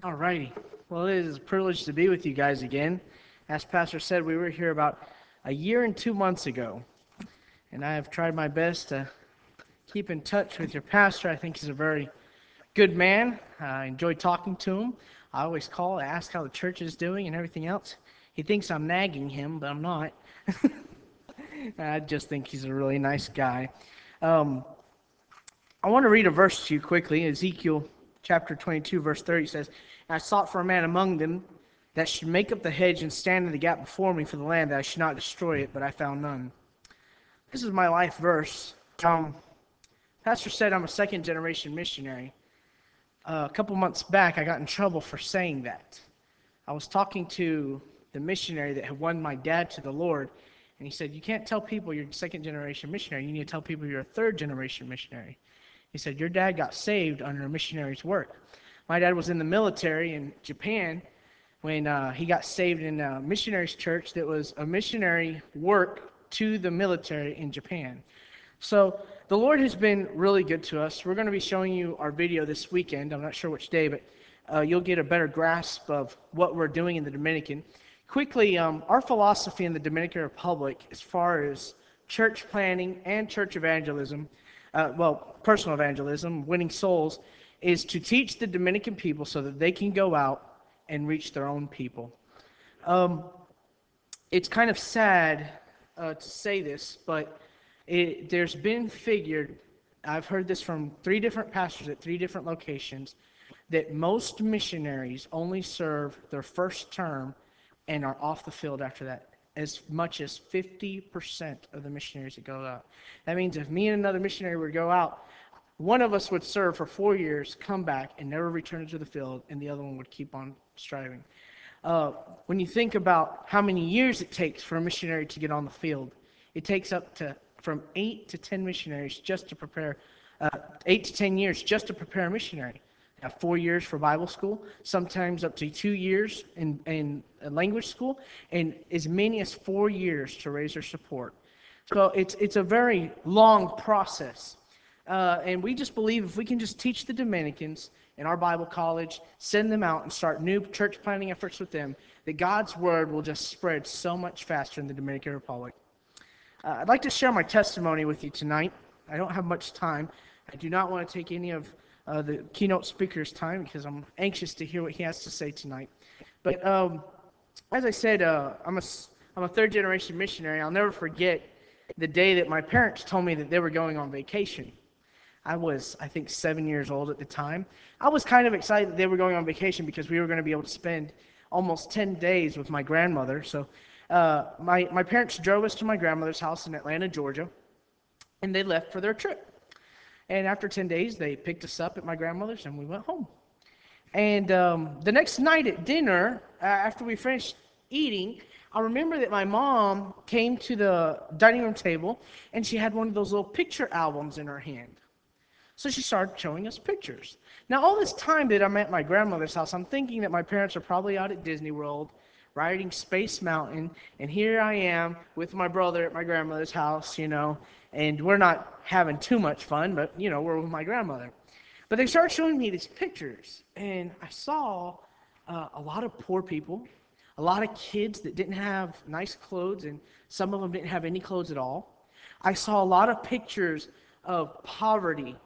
Alrighty. Well, it is a privilege to be with you guys again. As Pastor said, we were here about a year and 2 months ago, and I have tried my best to keep in touch with your pastor. I think he's a very good man. I enjoy talking to him. I always call, ask how the church is doing and everything else. He thinks I'm nagging him, but I'm not. I just think he's a really nice guy. Um, I want to read a verse to you quickly. Ezekiel chapter 22, verse 30 says, "I sought for a man among them that should make up the hedge and stand in the gap before me for the land, that I should not destroy it, but I found none." This is my life verse. Pastor said I'm a second generation missionary. A couple months back, I got in trouble for saying that. I was talking to the missionary that had won my dad to the Lord, and he said, "You can't tell people you're a second generation missionary. You need to tell people you're a third generation missionary." He said, "Your dad got saved under a missionary's work." My dad was in the military in Japan when he got saved in a missionary's church that was a missionary work to the military in Japan. So the Lord has been really good to us. We're going to be showing you our video this weekend. I'm not sure which day, but you'll get a better grasp of what we're doing in the Dominican. Quickly, our philosophy in the Dominican Republic as far as church planning and church evangelism, personal evangelism, winning souls, is to teach the Dominican people so that they can go out and reach their own people. It's kind of sad to say this, but there's been figured, I've heard this from 3 different pastors at 3 different locations, that most missionaries only serve their first term and are off the field after that. As much as 50% of the missionaries that go out. That means if me and another missionary were to go out, one of us would serve for 4 years, come back, and never return to the field, and the other one would keep on striving. When you think about how many years it takes for a missionary to get on the field, it takes up to from 8 to 10 missionaries just to prepare, 8 to 10 years just to prepare a missionary. 4 years for Bible school, sometimes up to 2 years in language school, and as many as 4 years to raise their support. So it's a very long process. And we just believe if we can just teach the Dominicans in our Bible college, send them out and start new church planting efforts with them, that God's word will just spread so much faster in the Dominican Republic. I'd like to share my testimony with you tonight. I don't have much time. I do not want to take any of the keynote speaker's time because I'm anxious to hear what he has to say tonight. But as I said, I'm a third generation missionary. I'll never forget the day that my parents told me that they were going on vacation. I was, I think, 7 years old at the time. I was kind of excited that they were going on vacation because we were going to be able to spend almost 10 days with my grandmother. So my parents drove us to my grandmother's house in Atlanta, Georgia, and they left for their trip. And after 10 days, they picked us up at my grandmother's and we went home. And the next night at dinner, after we finished eating, I remember that my mom came to the dining room table and she had one of those little picture albums in her hand. So she started showing us pictures. Now, all this time that I'm at my grandmother's house, I'm thinking that my parents are probably out at Disney World, riding Space Mountain, and here I am with my brother at my grandmother's house, and we're not having too much fun, but, we're with my grandmother. But they started showing me these pictures, and I saw a lot of poor people, a lot of kids that didn't have nice clothes, and some of them didn't have any clothes at all. I saw a lot of pictures of poverty,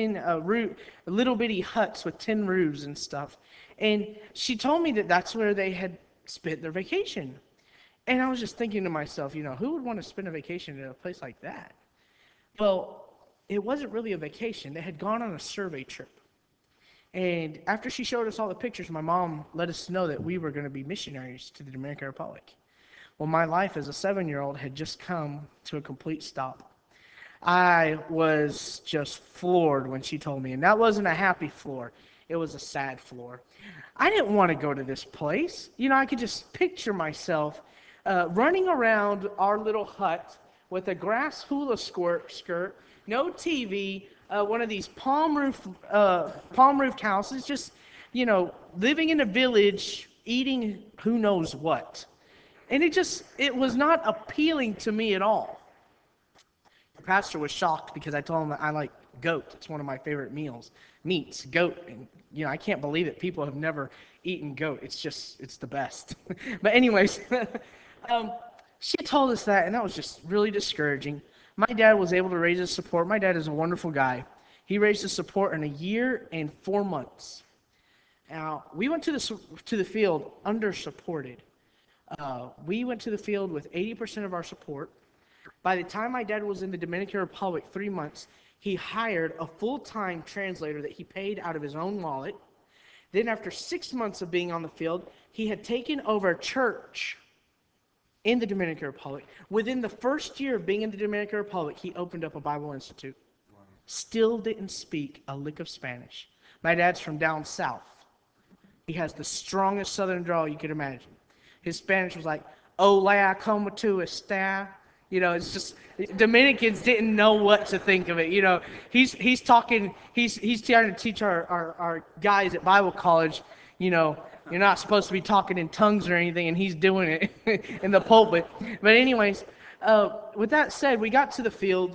little bitty huts with tin roofs and stuff. And she told me that that's where they had spent their vacation. And I was just thinking to myself, who would want to spend a vacation in a place like that? Well, it wasn't really a vacation. They had gone on a survey trip. And after she showed us all the pictures, my mom let us know that we were going to be missionaries to the Dominican Republic. Well, my life as a 7-year-old had just come to a complete stop. I was just floored when she told me, and that wasn't a happy floor. It was a sad floor. I didn't want to go to this place. I could just picture myself running around our little hut with a grass hula skirt, no TV, one of these palm roofed houses, just, living in a village, eating who knows what. And it was not appealing to me at all. The pastor was shocked because I told him that I goat. It's one of my favorite meats, goat. And, I can't believe it. People have never eaten goat. It's the best. But anyways, um, she told us that, and that was just really discouraging. My dad was able to raise his support. My dad is a wonderful guy. He raised his support in a year and 4 months. Now, we went to the field under-supported. We went to the field with 80% of our support. By the time my dad was in the Dominican Republic, 3 months, he hired a full-time translator that he paid out of his own wallet. Then after 6 months of being on the field, he had taken over a church in the Dominican Republic. Within the first year of being in the Dominican Republic, he opened up a Bible Institute. Still didn't speak a lick of Spanish. My dad's from down south. He has the strongest southern drawl you could imagine. His Spanish was like, "Hola, como tu está?" It's just Dominicans didn't know what to think of it. He's talking. He's trying to teach our guys at Bible college. You're not supposed to be talking in tongues or anything, and he's doing it in the pulpit. But anyways, with that said, we got to the field.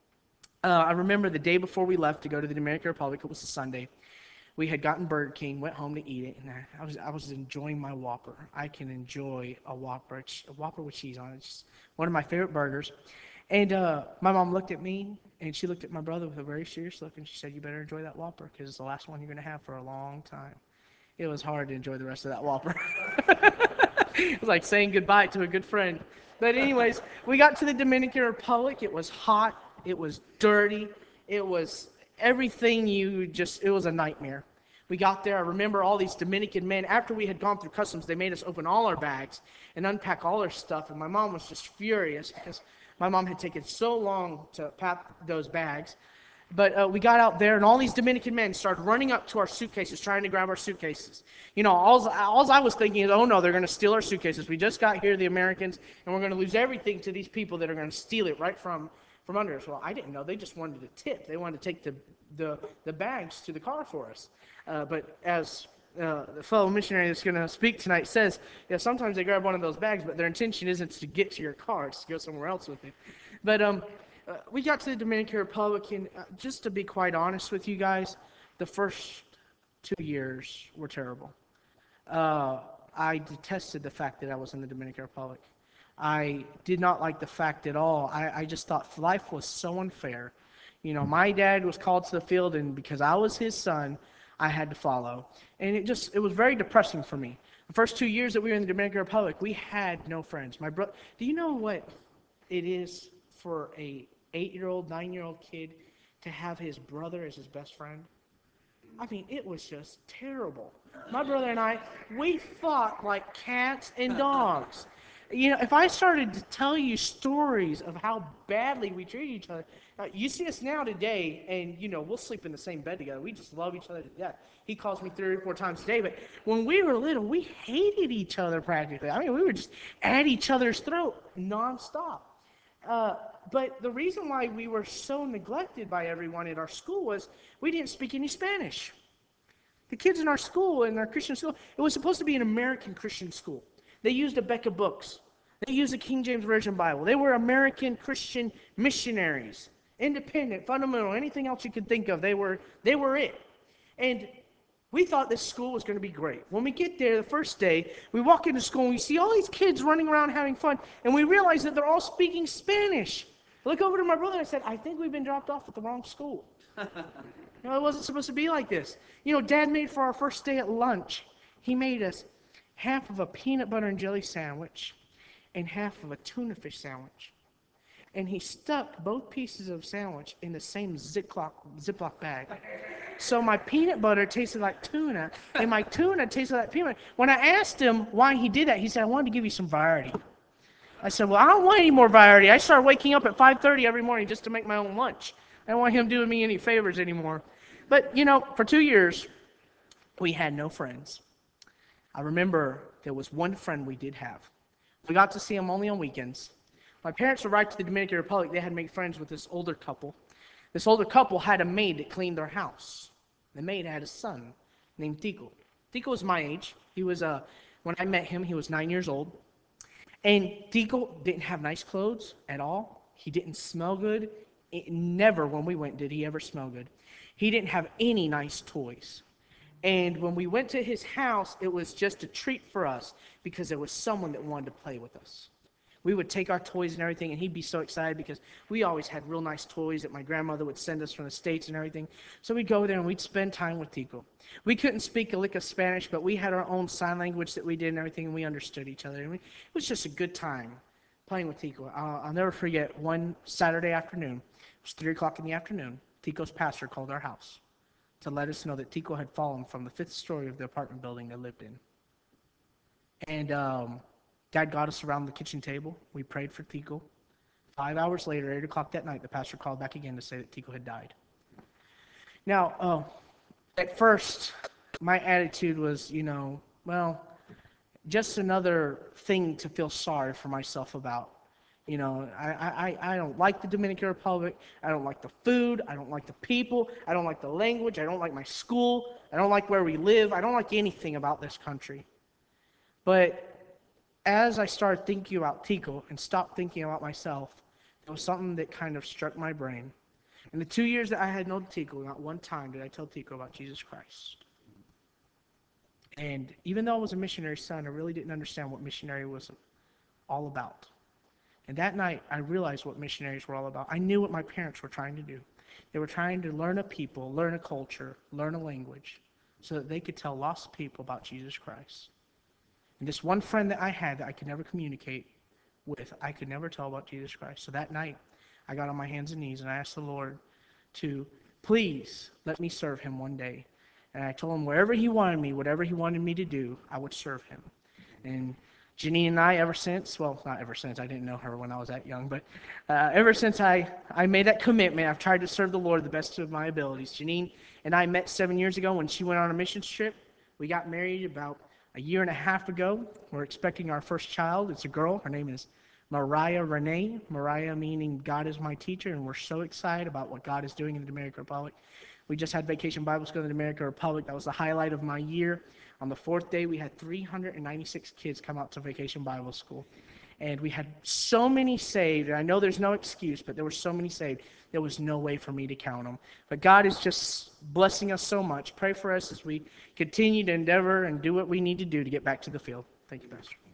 I remember the day before we left to go to the Dominican Republic. It was a Sunday. We had gotten Burger King, went home to eat it, and I was enjoying my Whopper. I can enjoy a Whopper with cheese on it. It's just one of my favorite burgers. And my mom looked at me, and she looked at my brother with a very serious look, and she said, "You better enjoy that Whopper, because it's the last one you're going to have for a long time." It was hard to enjoy the rest of that Whopper. It was like saying goodbye to a good friend. But anyways, we got to the Dominican Republic. It was hot. It was dirty. It was everything it was a nightmare. We got there. I remember all these Dominican men. After we had gone through customs, they made us open all our bags and unpack all our stuff. And my mom was just furious because my mom had taken so long to pack those bags. But we got out there, and all these Dominican men started running up to our suitcases, trying to grab our suitcases. All I was thinking is, oh no, they're going to steal our suitcases. We just got here, the Americans, and we're going to lose everything to these people that are going to steal it right from under us. Well, I didn't know. They just wanted a tip. They wanted to take the bags to the car for us. But as the fellow missionary that's going to speak tonight says, sometimes they grab one of those bags, but their intention isn't to get to your car. It's to go somewhere else with it. But we got to the Dominican Republic, and just to be quite honest with you guys, the first 2 years were terrible. I detested the fact that I was in the Dominican Republic. I did not like the fact at all. I just thought life was so unfair. My dad was called to the field, and because I was his son, I had to follow. And it was very depressing for me. The first 2 years that we were in the Dominican Republic, we had no friends. Do you know what it is for a 8-year-old, 9-year-old kid to have his brother as his best friend? I mean, it was just terrible. My brother and I, we fought like cats and dogs. If I started to tell you stories of how badly we treated each other, you see us now today, and we'll sleep in the same bed together. We just love each other to death. He calls me 3 or 4 times a day, but when we were little, we hated each other practically. I mean, we were just at each other's throat nonstop. But the reason why we were so neglected by everyone at our school was we didn't speak any Spanish. The kids in our school, in our Christian school, it was supposed to be an American Christian school. They used a Beck of books. They used the King James Version Bible. They were American Christian missionaries. Independent, fundamental, anything else you could think of, they were it. And we thought this school was going to be great. When we get there the first day, we walk into school and we see all these kids running around having fun, and we realize that they're all speaking Spanish. I look over to my brother and I said, "I think we've been dropped off at the wrong school." It wasn't supposed to be like this. Dad made for our first day at lunch, he made us half of a peanut butter and jelly sandwich and half of a tuna fish sandwich. And he stuck both pieces of sandwich in the same Ziploc bag. So my peanut butter tasted like tuna, and my tuna tasted like peanut butter. When I asked him why he did that, he said, "I wanted to give you some variety." I said, "Well, I don't want any more variety. I started waking up at 5:30 every morning just to make my own lunch. I don't want him doing me any favors anymore." But, for 2 years, we had no friends. I remember there was one friend we did have. We got to see him only on weekends. My parents arrived to the Dominican Republic. They had made friends with this older couple. This older couple had a maid that cleaned their house. The maid had a son named Tico. Tico was my age. When I met him, he was 9 years old. And Tico didn't have nice clothes at all. He didn't smell good. Never when we went did he ever smell good. He didn't have any nice toys. And when we went to his house, it was just a treat for us because there was someone that wanted to play with us. We would take our toys and everything, and he'd be so excited because we always had real nice toys that my grandmother would send us from the States and everything. So we'd go there and we'd spend time with Tico. We couldn't speak a lick of Spanish, but we had our own sign language that we did and everything, and we understood each other. And it was just a good time playing with Tico. I'll never forget one Saturday afternoon. It was 3 o'clock in the afternoon. Tico's pastor called our house to let us know that Tico had fallen from the 5th story of the apartment building they lived in. And Dad got us around the kitchen table. We prayed for Tico. 5 hours later, 8 o'clock that night, the pastor called back again to say that Tico had died. Now, at first, my attitude was, well, just another thing to feel sorry for myself about. I don't like the Dominican Republic. I don't like the food. I don't like the people. I don't like the language. I don't like my school. I don't like where we live. I don't like anything about this country. But as I started thinking about Tico and stopped thinking about myself, there was something that kind of struck my brain. In the 2 years that I had known Tico, not one time did I tell Tico about Jesus Christ. And even though I was a missionary son, I really didn't understand what missionary was all about. And that night, I realized what missionaries were all about. I knew what my parents were trying to do. They were trying to learn a people, learn a culture, learn a language, so that they could tell lost people about Jesus Christ. And this one friend that I had that I could never communicate with, I could never tell about Jesus Christ. So that night, I got on my hands and knees and I asked the Lord to please let me serve him one day. And I told him wherever he wanted me, whatever he wanted me to do, I would serve him. And Janine and I, ever since, well, not ever since, I didn't know her when I was that young, but ever since I made that commitment, I've tried to serve the Lord the best of my abilities. Janine and I met 7 years ago when she went on a mission trip. We got married about a year and a half ago. We're expecting our first child. It's a girl. Her name is Mariah Renee. Mariah meaning God is my teacher, and we're so excited about what God is doing in the Dominican Republic. We just had Vacation Bible School in the Dominican Republic. That was the highlight of my year. On the 4th day, we had 396 kids come out to Vacation Bible School. And we had so many saved, and I know there's no excuse, but there were so many saved, there was no way for me to count them. But God is just blessing us so much. Pray for us as we continue to endeavor and do what we need to do to get back to the field. Thank you, Pastor.